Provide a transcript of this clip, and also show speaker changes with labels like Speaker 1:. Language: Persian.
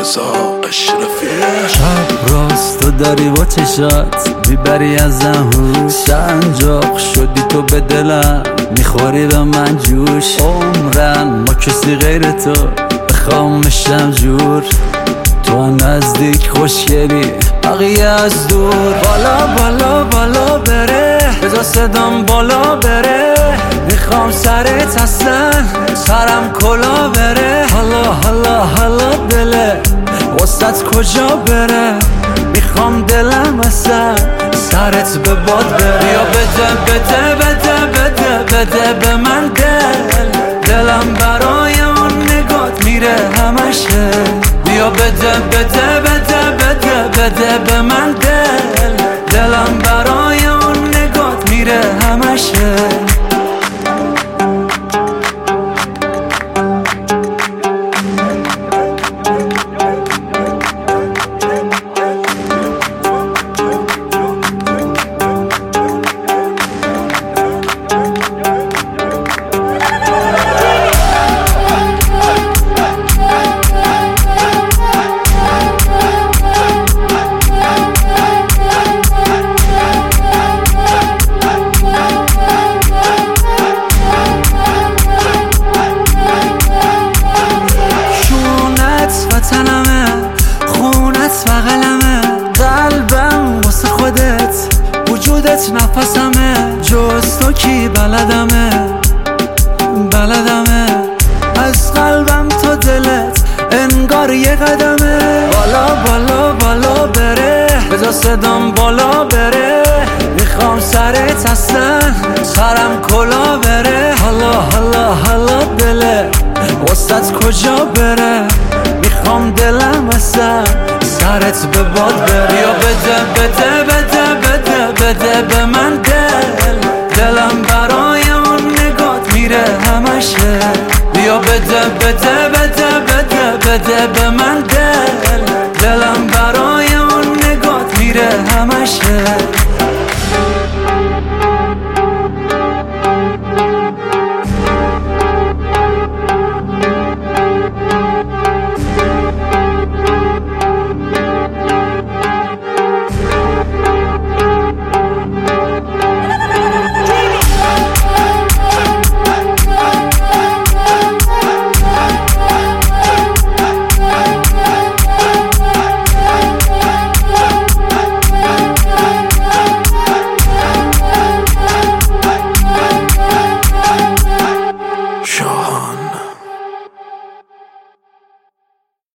Speaker 1: رضا اشرفی.
Speaker 2: شب راست تو داری با چشات میبری ازم هوش، سنجاق شدی تو به دلم میخوری به من جوش. عمرن ما کسی غیر تو بخوام بشم جور، تو نزدیک خوشگلی بقیه از دور. بالا بالا بالا بره بذار صدام بالا بره، میخوام سرت اصلا سرم کلا بره. حالا حالا حالا دله وسط کجا بره، میخوام دلم اصلا سرت به باد بره. یا بده بده بده بده بده به من دلم برای اون نگات میره همشه. بیا بده بده بده بده بده به من دلم برای اون نگات میره همشه. وطنمه خونت بغلمه، قلبم واسه خودت وجودت نفسمه. جز تو کی بلدمه بلدمه، از قلبم تا دلت انگار یه قدمه. بالا بالا بالا بره بذار صدام بالا بره، میخوام سرت اصلا سرم کلا بره. حالا حالا حالا دله وسط کجا بره، میخوام دلم اصلا سرت به باد بره. یا بده بده بده بده بده به من